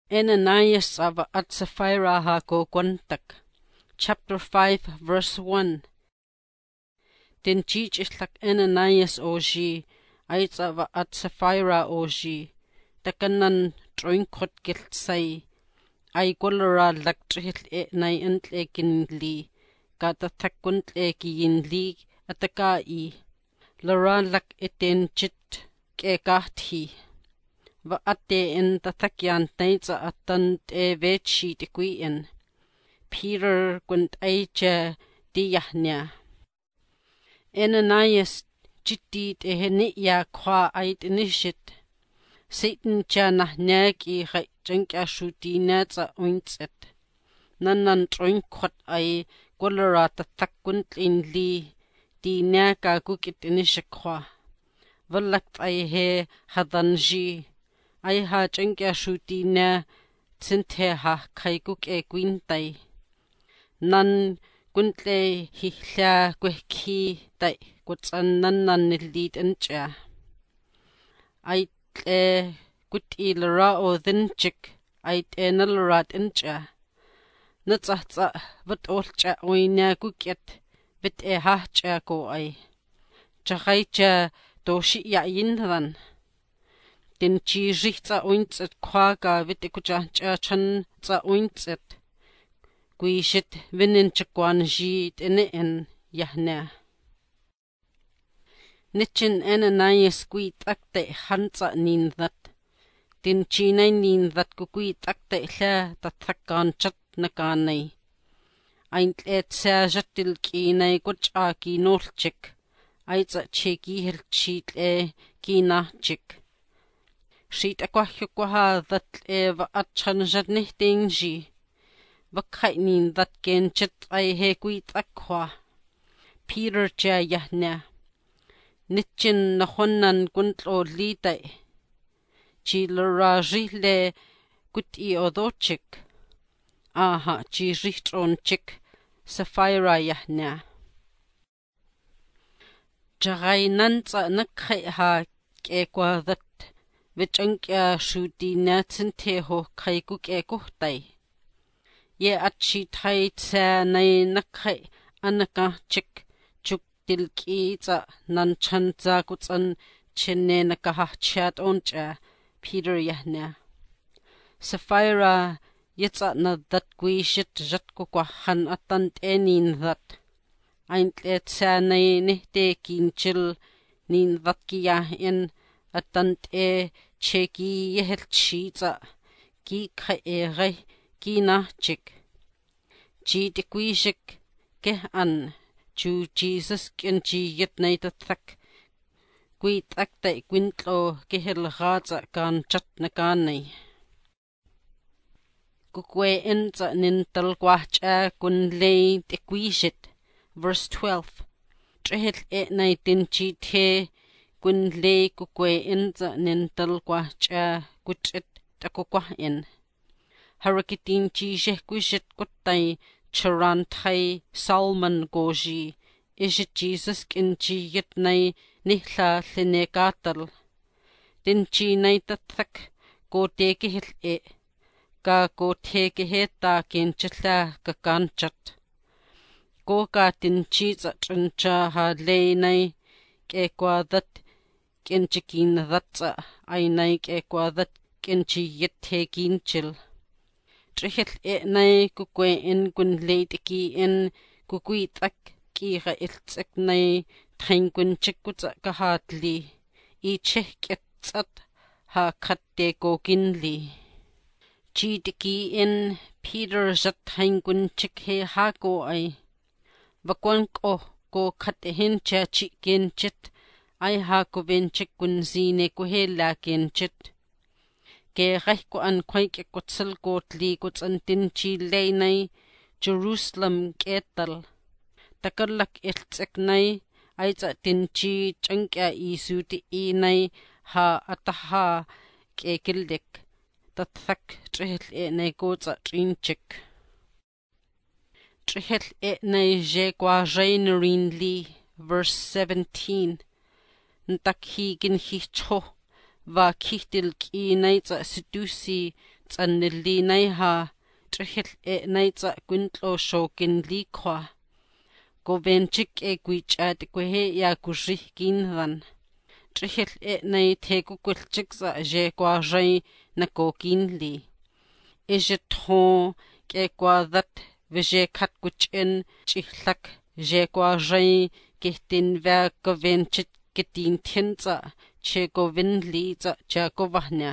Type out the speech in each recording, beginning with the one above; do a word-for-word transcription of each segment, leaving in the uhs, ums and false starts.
Ananias ava at Sapphira ha go gwantak. Chapter five, verse one. Den jij islak Ananias oji, ait ava at Sapphira oji, takanan troinkot giltsai, ay gulara laktrihil e nai antle ginli, gata takuntle giyinli atakai, lara lak eten jit ke gahti. Va atte en tatakyan taitsa atan te vechi te kuien. Peter gunt aja diyahnya. Ananias jitti te henia kwa ait inishit. Satan ja nahnyag i gai jankya shutina tsa ointset. Nanan troinkwat ay gulara tatakunt li di nyaga gukit inishakwa. Valakt ay he hadanji. Ay ha jankya shutina tsinte ha kaiguk e gwintay. Nan guntle hihla gwehki day gutsan nanan nilid ancha. Ay tle guti lara o dhinchik ay te nalarat ancha. Natsahtsa vat olcha oina gukyat vit e hahcha ko ay. Chakaycha doshi ya yinran. Den chi richtsa ointset kwaga vit ekujancha chan tsa ointset. Guishit vinin chakwan jit ene en yahna. Nichin Ananias gui takte hantsa nindhat. Den chinay nindhat gui takte la tathakan chat nakanay. Aintlet sa jatil kinay gutcha kinolchik. Aitsa cheki hilchit e kinachik. Shit akwahukwaha that eva atchan jadnihtingji. Vakainin that genchit ay heguit akwa. Peter ja yahna. Nichin nahonan guntlo liday. Chilura rile guti odochik. Aha, chi richtron chik. Sapphira yahna. Jagay nantsa nakhay ha kekwa that. Vichankya shutina tsinteho kaiguk e kuhtay. Ye achi thai tsa nay nakhay anaka chik chuk tilki tsa nanchan tsa kutsan chene nakahachat oncha Peter yahna. Sapphira yitsa na that guishit jatkukwahan atant enin that. Aintle tsa nay nihte kinchil nin that kiyahin atant e cheki yehelchi tsa ki khae ki nachik. Chi tikwishik ke an chu Jesus kinchi yitnay tathak. Gui takta gwintlo kehil ghaza kan chat nakanay. Kukwe inza nintal gwahcha kun lay tikwishit. Verse twelve. Trihil e nay dinchi te Gun le kukwe inza nintal gwahcha guchit takukwahin. Harakitin chi shehkwishit kutay charantai salman goji. Ishit Jesus kinchi yitnay nihla linekatal. Dinchi nay tathak go tekihil e. Ka go tekiheta kinchila kakanchat. Go ka dinchi za trincha ha le nay kekwa that kinchikin thatsa ay nay kekwa that kinchi yithe kinchil. Trihil e nay kukwe in gun leitiki in kukwi tak kiha iltsik nay thain gun chikutsa kahatli. I cheh kitsat ha katte goginli. Chitiki in Peter zat thain gun chikhe ha go ay. Vakwan ko go katihin cha chikin chit. Ay ha ko vinchik kun zine ko hela kinchit. Ke rai ko an kwaik e kutsal gotli kuts an dinchi laynay Jerusalem ketal. Takalak iltsik nay ay za dinchi chankya isu di inay ha ataha ke kildik. Tathak trihil e nay goza trinchik. Trihil e nay je kwa jaynarin li. Verse seventeen. Ntakhi gin hi cho va kihtil ki naitsa sedusi tsanili nay ha trihil e nay tsa kwintlo shokin likwa govenchik e gwichat kwehe ya kushih kinran trihil e nay tegu kwilchik sa je kwa jay na kokinli ejit hon ke kwa that vije kat kuchen chihlak je kwa jay kihtin va govenchik kitin thinsa che govinli tsa cha govahnya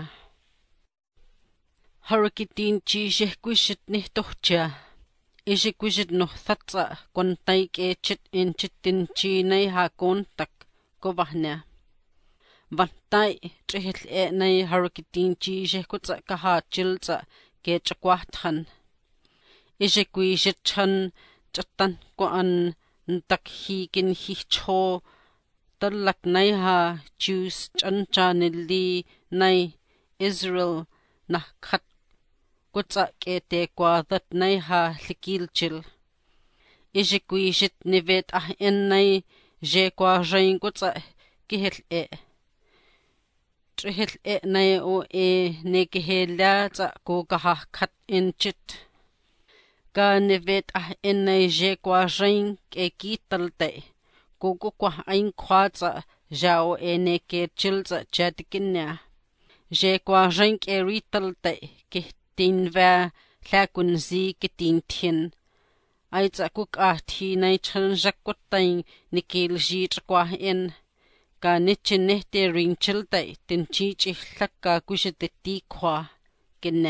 Harakitin chi shehkwishit nihtohcha Ishikwishet no thatsa kontai ke chit in chitin chi nay ha kontak govahnya Vantai trihil e nay harakitin chi shehkutsa kaha chilsa ke chakwahthan Ishikwishet chan chatan kwaan ntakhi kin hicho talak nay ha Jews chancha nili nay Israel nakhat Kutsa ke te kwa that nay ha likilchil. Ishikwishet nivet ah en nay je kwa jain kutsa kihil e. Trihil e nay o e ne kihela tsa ko kahakhat in chit. Ka nivet ah en nay je kwa jain ke kital te. Ko kukwa ain kwa tsa jao e ne ke chil tsa chatikinya. Je kwa jain ke rital te kih tin va lakun zi kitin tin ai tsa kuk ah thi nay chan jak ko tai nikil ji kwa en ka nichin ne te ring chil tai tin chi chi hlak ka kushit ti khwa kinna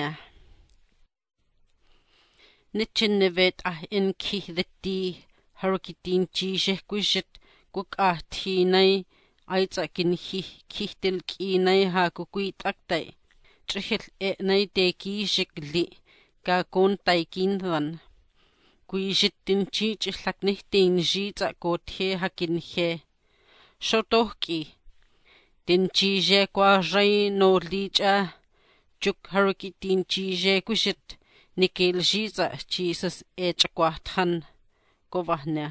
nichin nevet ah en ki the harakitin chi je kushit kuk ah thi nay ai tsa kin hi ki til ki nay ha ku kui tak tai Trihil e nay te ki shikli ka kon tai kinran. Kui shitin chi chihlak nih tin ji tsa ko the hakin he. Shotohki. Tin chi je kwa jay no li cha. Chuk harakitin chi je kushit nikil ji tsa Jesus e chakwa than. Kovahnya.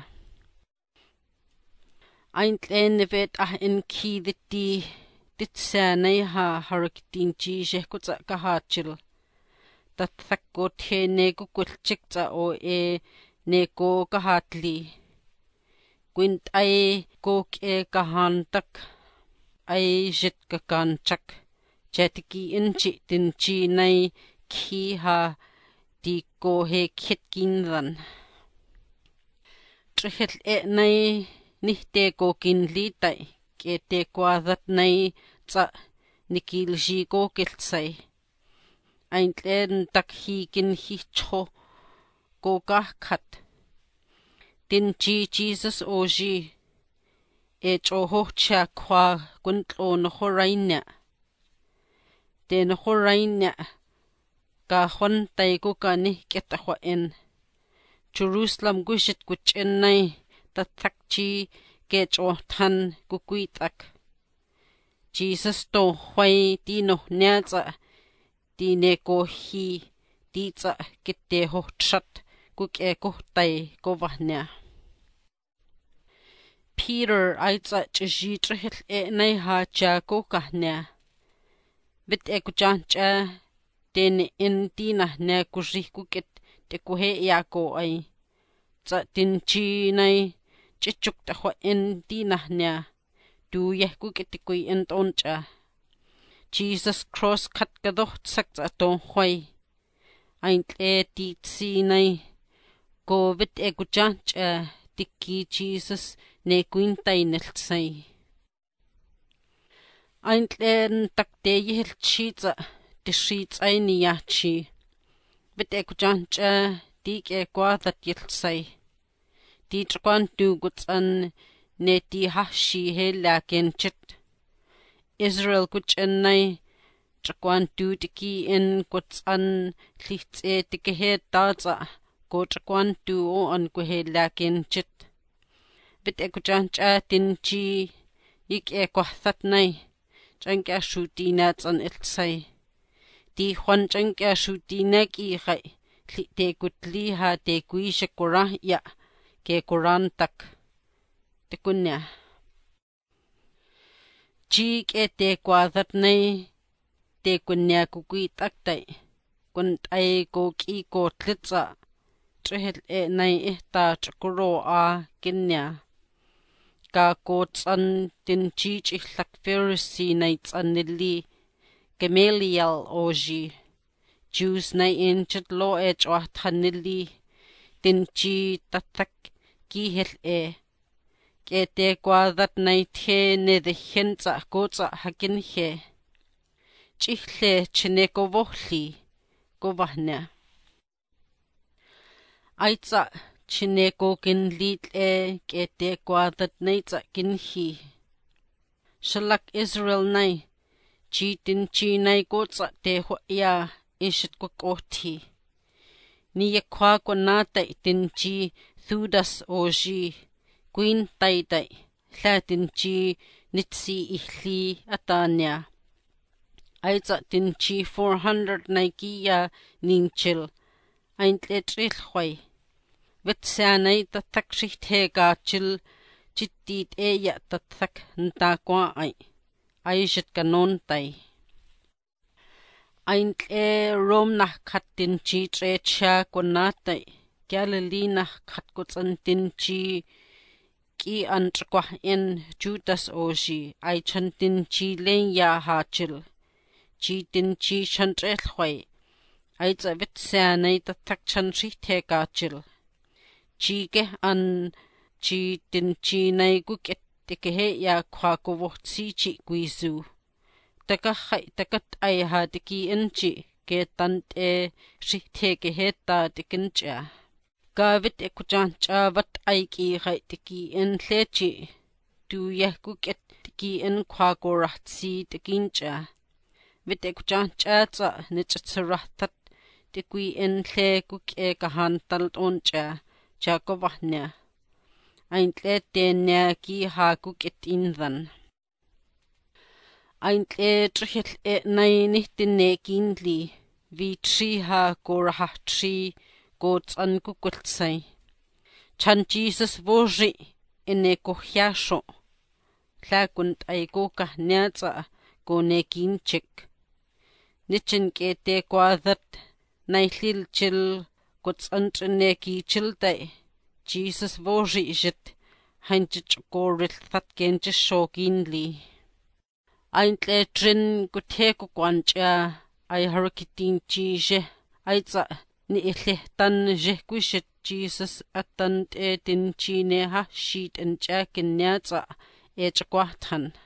Aint le nevet ah en ki diti. Ditsa nay ha harakitin chi je kutsa kahachil. Tathak ko the ne ko kulchik tsa o e ne ko kahatli. Quint ay ko ke kahantak. Ay jit kakanchak. Chatiki inchi tin chi nay ki ha di ko he kit kinran. Trihil e nay nihte ko kinli tay. Ke te kwa that nay tsa nikil ji ko kiltsay. Ain tlen takhi kin hi cho ko kahkat. Tin chi Jesus o ji e choho cha kwa kuntlo no horainya. Te no horainya ka hon tay ko ka ni ketahwa en. Jerusalem gushit kuchen nay tathak chi ke chohthan kukuitak. Jesus to hway di no nyatsa di ne ko hi di tsa kite ho chat kuk e ko tay ko vahnya. Peter ay tsa chishi trihil e nay ha cha ko kahnya. Vit e kuchan cha ten in di na nya kushih kukit te kuhe ya ko ay. Tsa tin chi nay chichuk tahwa en di nahnya du yeh kukitikoy en toncha Jesus cross kat kadoh tsak tsa ton hway ain tle ti tsi nay covid e kuchancha tikki Jesus ne kuintay niltsay ain tle takte yihil chi tsa tishi tsay niyachi vit e kuchancha dik e kwadat yiltsay Di chakwan tu gutsan ne ti hashi he lakin chit. Israel kuchen nay chakwan tu tiki in gutsan lihtse tiki he taza ko chakwan tu o an ko he lakin chit. Bit e kuchan cha tin chi yik e kwathat nay chan kya shuti na tsan iltsay. Di hwan chan kya shuti na ki khay li te kutli ha te kui shakura ya. Ke Quran tak te kunya chi ke te kwa that nay te kunya ku kui tak tai kun ai ko ki ko tlitsa trehel e nai ihta chkuro a kinya ka ko tsan tin chi chihlak Pharisee nai tsanili Gamaliel oji Jews nai in chit lo e chwa thanili tin chi tatak ki hel e ke te kwa that nai the ne de hentsa ko tsa hakin he chichle chine ko vohli ko vahnya aitsa chine ko kin lit e ke te kwa that nai tsa kin hi shalak Israel nai chi tin chi nai ko tsa te ho ya ishit ko kothi ni ye kwa ko na tai tin chi Thudas oji Queen tai tai hla tin chi nitsi ihli atanya aitsa tin chi four hundred naiki ya ninchil ain tle tril khwai vetsa nai tatak shithe ga chil chitti te ya tatak nta kwa ai aishit kanon tai ain tle rom na khat tin chi tre cha ko na tai Galilee na khat ko tsan tin chi ki an kwa in Judas oji ai chan tin chi len ya ha chil chi tin chi chan trel khwai ai cha vit sa nei ta thak chan ri the ka chil chi ke an chi tin chi nei ku ket te ke he ya khwa ko wo chi chi kuisu taka khai taka ai ha te ki in chi ke tan te ri the ke he ta te kin cha ka vit e ku chan cha vat ai ki khai te ki in hle chi tu ye ku ket te ki in khwa ko ra chi te kin cha vit e ku chan cha cha ne cha chra tat te kui in hle ku ke ka han tal ton cha cha ko vahnya ain tle te nya ki ha ku ket in dan ain tle trihil e nai ni tin ne kin li vi tri ha ko ra tri ko tsan ku kultsai chan Jesus voji ene ko hyasho hla kun ai ko ka nya cha ko ne kin chik nichin ke te kwa that nai hlil chil ko tsan ne ki chil tai Jesus voji jit han chich ko ril that ken chi shokin li ain tle trin ku the ko kwan cha ai harakitin chi je ai cha ni ihle tan je ku shit Jesus atan te tin chi ne ha shit en cha kin nya cha e chakwa than